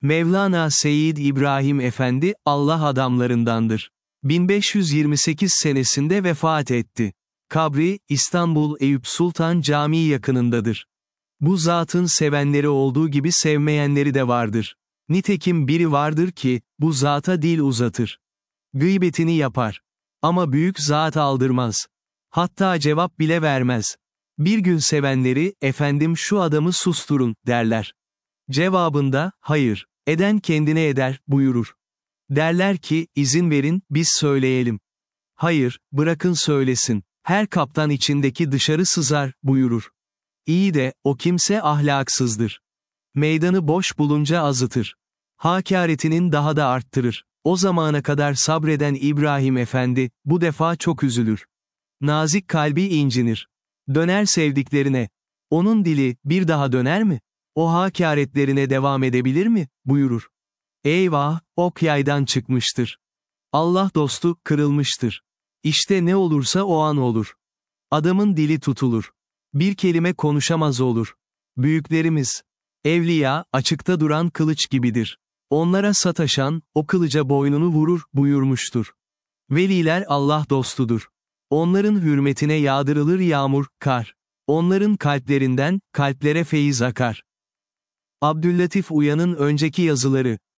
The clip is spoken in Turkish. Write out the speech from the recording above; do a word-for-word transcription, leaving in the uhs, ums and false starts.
Mevlana Seyyid İbrahim Efendi, Allah adamlarındandır. bin beş yüz yirmi sekiz senesinde vefat etti. Kabri, İstanbul Eyüp Sultan Camii yakınındadır. Bu zatın sevenleri olduğu gibi sevmeyenleri de vardır. Nitekim biri vardır ki, bu zata dil uzatır. Gıybetini yapar. Ama büyük zat aldırmaz. Hatta cevap bile vermez. Bir gün sevenleri, efendim şu adamı susturun, derler. Cevabında, hayır, eden kendine eder, buyurur. Derler ki, izin verin, biz söyleyelim. Hayır, bırakın söylesin. Her kaptan içindeki dışarı sızar, buyurur. İyi de, o kimse ahlaksızdır. Meydanı boş bulunca azıtır. Hakaretinin daha da arttırır. O zamana kadar sabreden İbrahim Efendi, bu defa çok üzülür. Nazik kalbi incinir. Döner sevdiklerine. Onun dili, bir daha döner mi? O hakaretlerine devam edebilir mi? Buyurur. Eyvah, ok yaydan çıkmıştır. Allah dostu, kırılmıştır. İşte ne olursa o an olur. Adamın dili tutulur. Bir kelime konuşamaz olur. Büyüklerimiz, evliya, açıkta duran kılıç gibidir. Onlara sataşan, o kılıca boynunu vurur, buyurmuştur. Veliler Allah dostudur. Onların hürmetine yağdırılır yağmur, kar. Onların kalplerinden, kalplere feyiz akar. Abdüllatif Uyan'ın önceki yazıları.